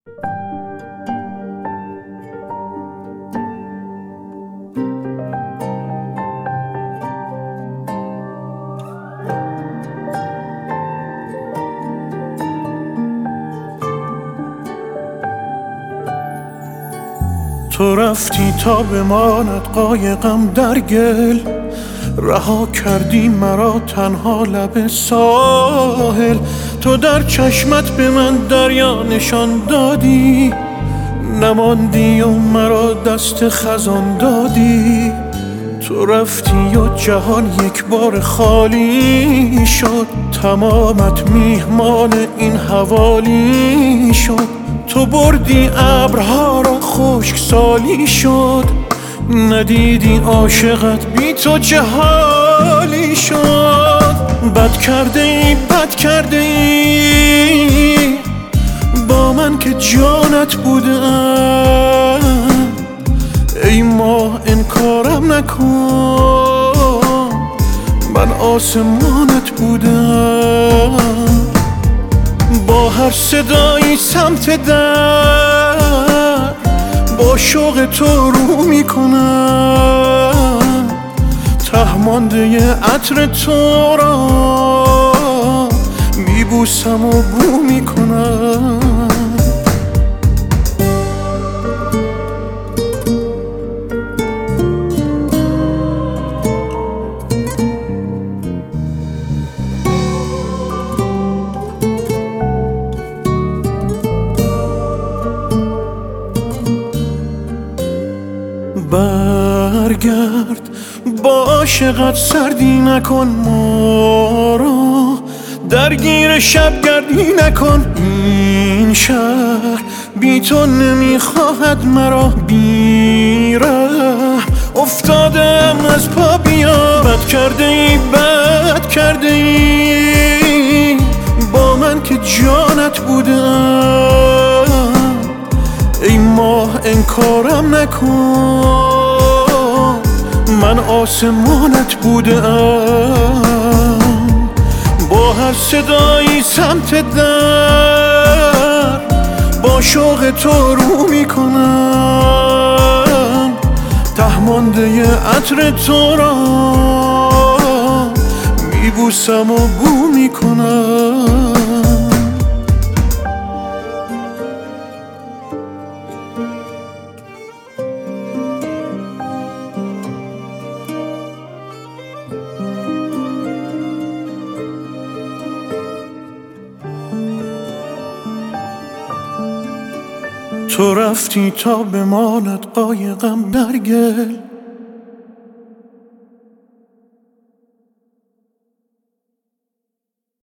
تو رفتی تا بماند قایقم در گل، رها کردی مرا تنها لب ساحل. تو در چشمت به من دریا نشان دادی، نماندی و مرا دست خزان دادی. تو رفتی و جهان یک بار خالی شد، تمامت میهمان این حوالی شد. تو بردی ابرها را خشک سالی شد، ندیدی عاشقت بی تو چه حالی شد. بد کرده ای، بد کرده ای با من که جانت بودم. ای ماه انکارم نکن، من آسمانت بودم. با هر صدایی سمت در، با شوق تو رو میکنم. ته مانده عطر تو را میبوسم و بو میکنم. برگرد با عاشقت سردی نکن ما را، درگیر شبگردی نکن. این شهر بی تو نمیخواهد مرا، بی ره افتادم از پا بیا. بد کرده ای، بد کرده ای با من که جانت بودم. ای ماه انکارم نکن، من آسمانت بودم. با هر صدایی سمت در، با شوق تو رو میکنم. ته مانده عطر تو را میبوسم و بو میکنم. تو رفتی تا بماند قایقم در گل،